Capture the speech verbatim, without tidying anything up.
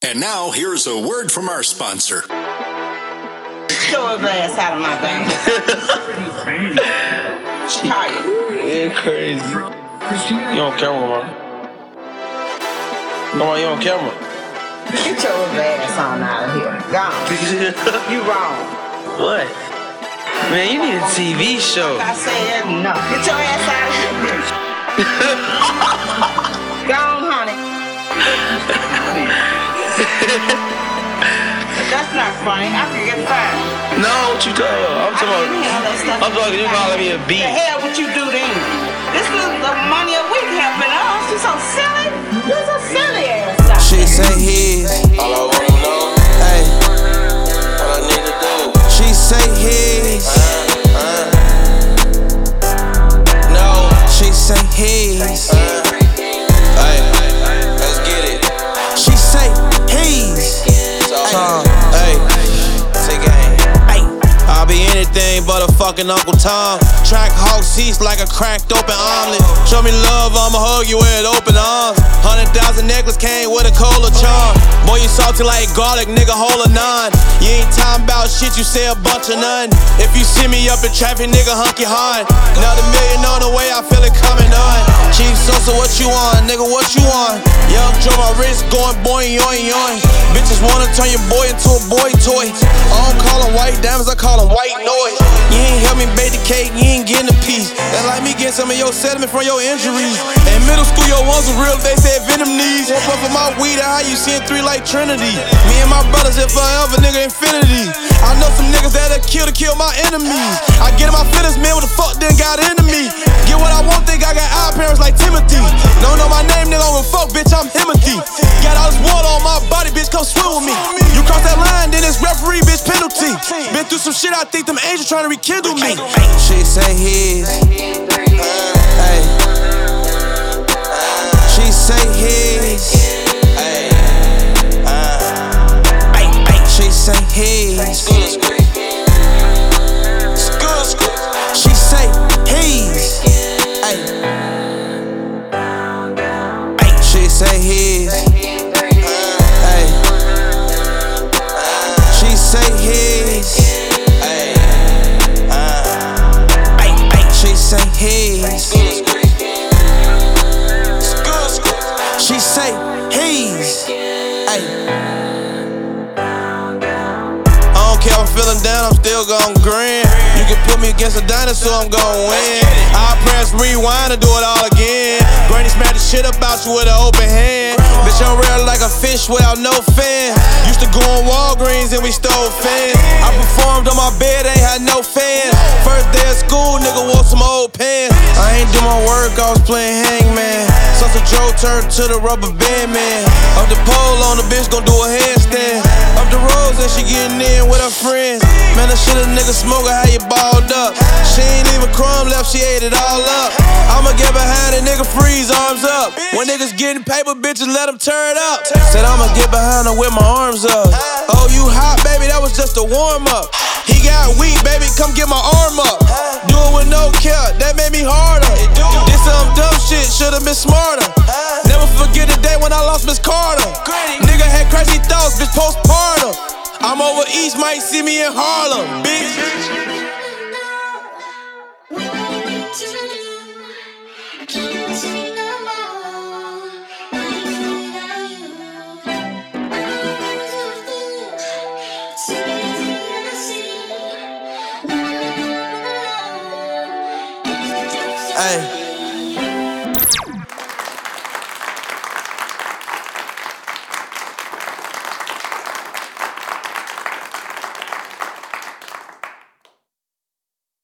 And now, here's a word from our sponsor. Show his ass out of my thing. Tired. Yeah, crazy. You on camera, man. Come on, you on camera. Get your ass on out of here. Gone. You wrong. What? Man, you need a T V show. I said no. Get your ass out of here, bitch. Gone, honey. That's not funny. I can get fired. No, what you talking about? I'm talking about. I'm talking. You calling me a beat? The hell what you do then? This is the money a week helping us. You so silly. You so silly ass. She say his. All I wanna know. Hey. What I need to do. She say his. Uh, uh. No. She say his. Uh. Hey. Let's get it. She say his. Tom, hey, take aim. Hey, I'll be anything but a fucking Uncle Tom. Track hawk seats like a cracked open omelet. Show me love, I'ma hug you with open arms. Hundred thousand necklace came with a cola charm. Boy, you salty like garlic, nigga, hold a nine. You ain't talking about shit, you say a bunch of none. If you see me up in traffic, nigga, hunky hard. Another million on the way, I feel it coming on. Chief Sosa, what you on, nigga, what you on? Young Joe, my wrist going boing, yoing, yoing. Bitches wanna turn your boy into a boy toy. I don't call them white diamonds, I call them white noise. You ain't help me bake the cake, you ain't getting a piece. That's like me getting some of your sediment from your injuries. In middle school, your ones were real, they said venom knees. One puff of my weed, how you seeing three like Trinity. Me and my brothers, if forever, nigga, infinity. I know some niggas that'll kill to kill my enemies. I get in my feelings, man, what the fuck then got into me? Get what I want, think I got eye parents like Timothy. Don't know my name, nigga, I'm a fuck, bitch, I'm Timothy. Got all this water on my body, bitch, come swim with me. You cross that line, then it's referee, bitch, penalty. Been through some shit, I think them angels trying to rekindle me. She say his. Hey. She say his. She say his. She say his. She say his. Hey. She say his. She say his. She say his. I don't care if I'm feeling down, I'm still gon' grin. You can put me against a dinosaur, I'm gon' win. I'll press rewind and do it all again. Granny smack the shit about you with an open hand. Bitch, I'm real like a fish without no fin. Used to go on Walgreens and we stole fans. I performed on my bed, ain't had no fans. First day of school, nigga wore some old pants. I ain't do my work, I was playing hangman. Sunset Joe turned to the rubber band man. Up the pole on the bitch, gon' do a handstand. Up the roads and she getting in with her friends. Man, that shit a nigga smoker, how you balled up. She ain't leave a crumb left, she ate it all up. I'ma get behind a nigga, freeze, arms up. When niggas getting paper, bitches let them turn up. Said I'ma get behind her with my arms up. Oh, you hot, baby, that was just a warm up. He got weak, baby, come get my arm up. Do it with no care, that made me harder. This some dumb shit, should've been smarter. Never forget the day when I lost Miss Carter. Nigga had crazy thoughts, bitch, postpartum. I'm over east, might see me in Harlem, bitch. Hey.